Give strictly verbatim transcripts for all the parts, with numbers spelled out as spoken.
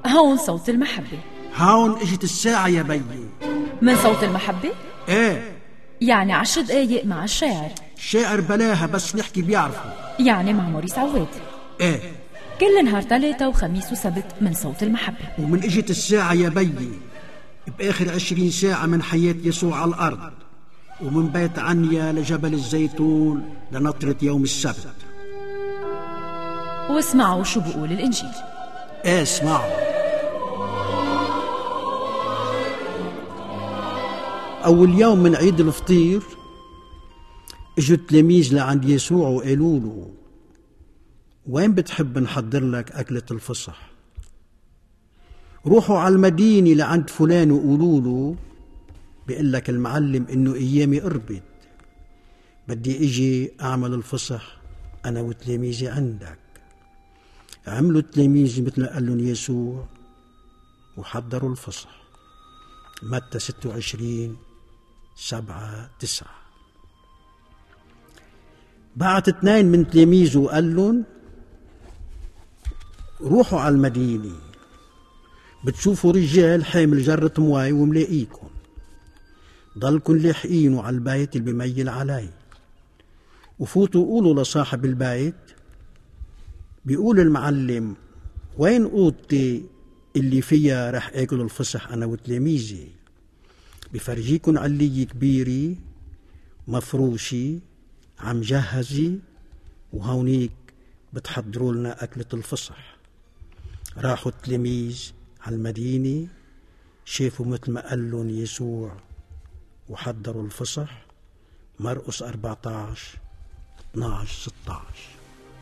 هون صوت المحبة. هون اجت الساعة يا بيي. من صوت المحبة؟ ايه، يعني عشر دقايق مع الشاعر. شاعر بلاها بس نحكي بيعرفوا. يعني مع موريس عواد. ايه، كل نهار ثلاثة وخميس وسبت من صوت المحبة. ومن اجت الساعة يا بيي بآخر عشرين ساعة من حياة يسوع على الأرض، ومن بيت عنيا لجبل الزيتون لنطرة يوم السبت. واسمعوا شو بقول الإنجيل. ايه، اسمعوا. أول يوم من عيد الفطير اجوا التلاميذ لعند يسوع وقالوا له: وين بتحب نحضر لك أكلة الفصح؟ روحوا على المدينة لعند فلان وقولوا له بيقول لك المعلم إنه أيامي قربت، بدي إجي أعمل الفصح أنا وتلاميذي عندك. عملوا التلاميذ مثل ما قال لهم يسوع وحضروا الفصح. متى ستة وعشرين سبعة تسعة. بعت اثنين من تلاميذه وقال لهم: روحوا على المدينة بتشوفوا رجال حامل جرة مواي وملاقيكم، ضلكن لاحقينه على البيت اللي بميل عليه، وفوتوا قولوا لصاحب البيت بيقول المعلم: وين اوضتي اللي فيها رح اكل الفصح انا وتلاميذي؟ بفرجيكن علية كبيرة مفروشة عم جهزي، وهونيك بتحضروا لنا أكلة الفصح. راحوا التلاميذ على المدينة، شافوا مثل ما قال لهم يسوع وحضروا الفصح. مرقس أربعة عشر اثنا عشر ستة عشر.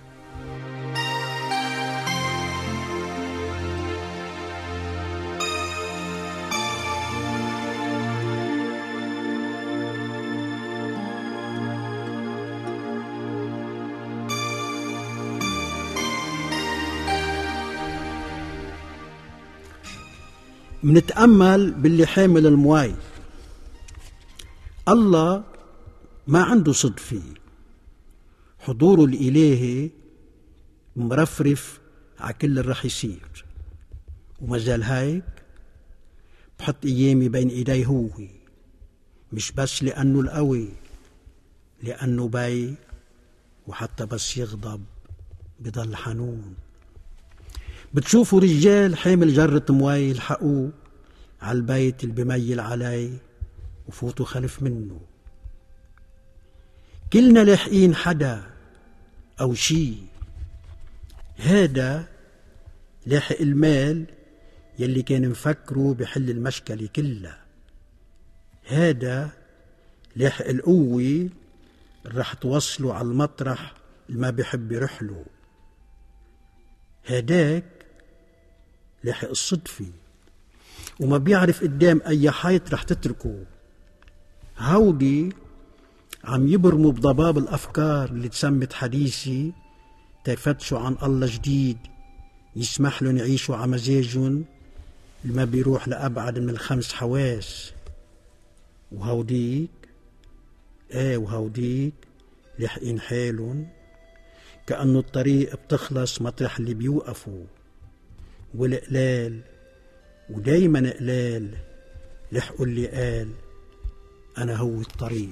منتأمل باللي حامل المواي. الله ما عنده صدفة، حضوره الإلهي مرفرف على كل اللي رح يصير، وما زال هيك بحط أيامي بين إيديه هو، مش بس لأنه القوي، لأنه بي، وحتى بس يغضب بضل حنون. بتشوفوا رجال حامل جرة مواي يلحقوه على البيت اللي بميل عليه وفوتوا خلف منه. كلنا لاحقين حدا أو شي. هذا لاحق المال يلي كان مفكره بحل المشكلة كلها. هذا لاحق القوة اللي رح توصله على المطرح اللي ما بيحب يرحله. هداك لاحق الصدفة وما بيعرف قدام أي حيط رح تتركه. هودي عم يبرموا بضباب الأفكار اللي تسمت حديثي تفتشوا عن الله جديد يسمح لهم يعيشوا على مزاجهم اللي ما بيروح لأبعد من الخمس حواس. وهوديك ايه وهوديك لحقين حالهم كأنه الطريق بتخلص مطرح اللي بيوقفوا، والقلال ودايما قلال لحقوا اللي قال أنا هو الطريق.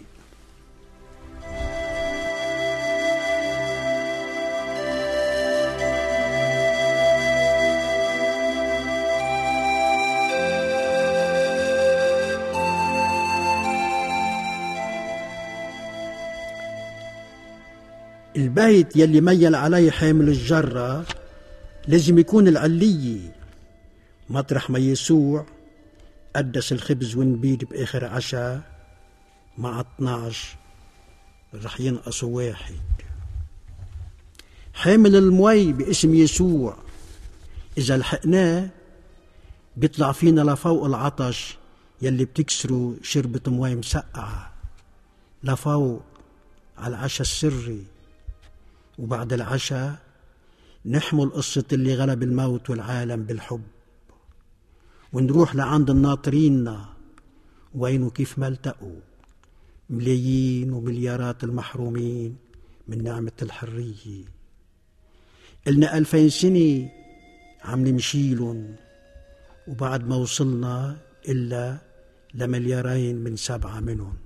البيت يلي ميل عليه حامل الجرة لازم يكون العلية، مطرح ما يسوع قدس الخبز والنبيد بآخر عشاء مع اثناعش رح ينقصوا واحد. حامل المي باسم يسوع إذا لحقناه بيطلع فينا لفوق العطش يلي بتكسره شربة مي مسقعة، لفوق على العشاء السري. وبعد العشاء نحمل قصة اللي غلب الموت والعالم بالحب، ونروح لعند الناطريننا وين وكيف ما التقوا ملايين ومليارات المحرومين من نعمة الحرية. إلنا ألفين سنة عم نمشيلن وبعد ما وصلنا إلا لمليارين من سبعة منهم.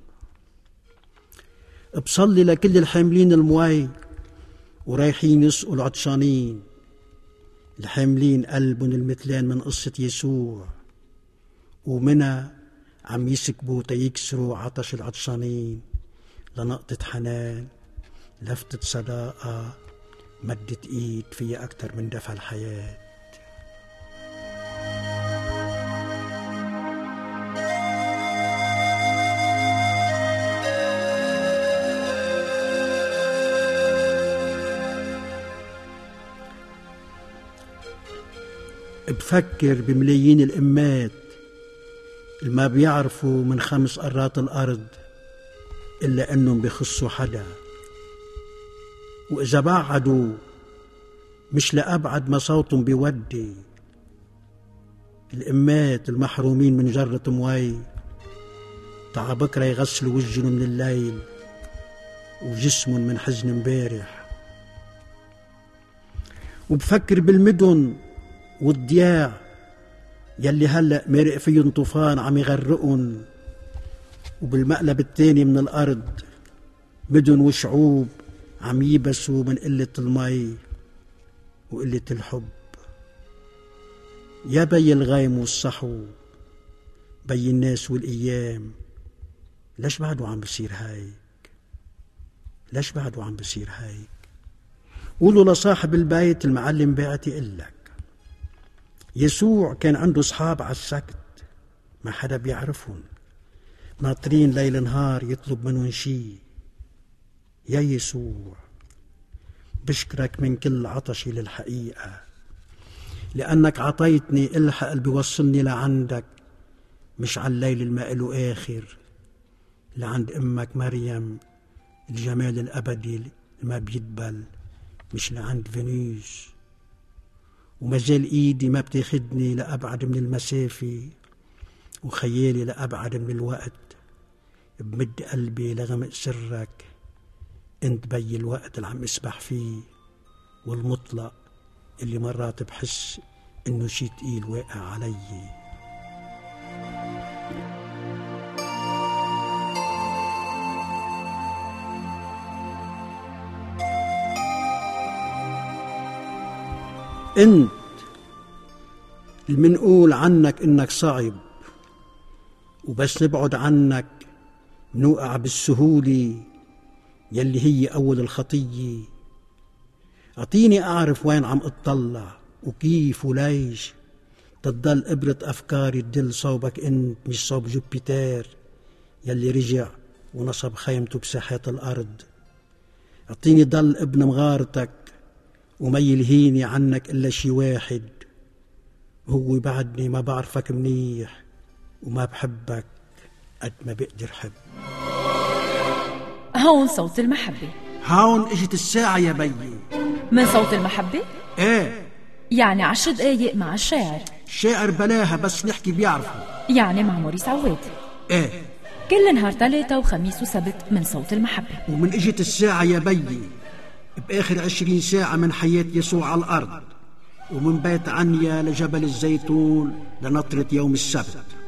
بصلي لكل الحاملين المي ورايحين يسقوا العطشانين، الحاملين قلبهم المثلان من قصة يسوع، ومنها عم يسكبوا تيكسروا عطش العطشانين لنقطة حنان، لفتة صداقة، مدة ايد فيها أكتر من دفع الحياة. بفكر بملايين الأمات اللي ما بيعرفوا من خمس قارات الأرض إلا أنهم بيخصوا حدا، وإذا بعدوا مش لأبعد ما صوتهم بيودي. الأمات المحرومين من جرة موي تعا بكرة يغسلوا وجهن من الليل وجسمهم من حزن امبارح. وبفكر بالمدن والضياع يلي هلأ مرق فيهم طوفان عم يغرقن، وبالمقلب التاني من الأرض مدن وشعوب عم يبسوا من قلة المي وقلة الحب. يا بي الغيم والصحو، بي الناس والأيام، ليش بعده عم بصير هيك؟ ليش بعده عم بصير هيك؟ قولوا لصاحب البيت المعلم بعتي يقلك يسوع كان عنده أصحاب على السكت ما حدا بيعرفهم، ناطرين ليل نهار يطلب منهم شي. يا يسوع بشكرك من كل عطشي للحقيقة، لأنك عطيتني الحق اللي بيوصلني لعندك، مش على الليل الما له آخر، لعند أمك مريم الجمال الأبدي اللي ما بيدبل، مش لعند فينوس. ومازال إيدي ما بتاخدني لأبعد من المسافة، وخيالي لأبعد من الوقت، بمد قلبي لغمق سرك، انت بي الوقت اللي عم اسبح فيه، والمطلق اللي مرات بحس انه شي تقيل واقع علي. انت اللي منقول عنك انك صعب، وبس نبعد عنك نوقع بالسهولة يلي هي أول الخطية. أعطيني أعرف وين عم أتطلع وكيف وليش، تضل إبرة أفكاري تدل صوبك أنت مش صوب جوبيتر يلي رجع ونصب خيمته بساحات الأرض. أعطيني ضل ابن مغارتك وما يلهيني عنك إلا شي واحد، هو بعدني ما بعرفك منيح وما بحبك قد ما بقدر حب. هون صوت المحبة. هون اجت الساعة يا بيي. من صوت المحبة؟ ايه، يعني عشر دقايق مع الشاعر. الشاعر بلاها بس نحكي بيعرفوا، يعني مع موريس عواد. ايه، كل نهار ثلاثة وخميس وسبت من صوت المحبة. ومن اجت الساعة يا بيي بآخر عشرين ساعة من حياة يسوع على الأرض، ومن بيت عنيا لجبل الزيتون لنطرة يوم السبت.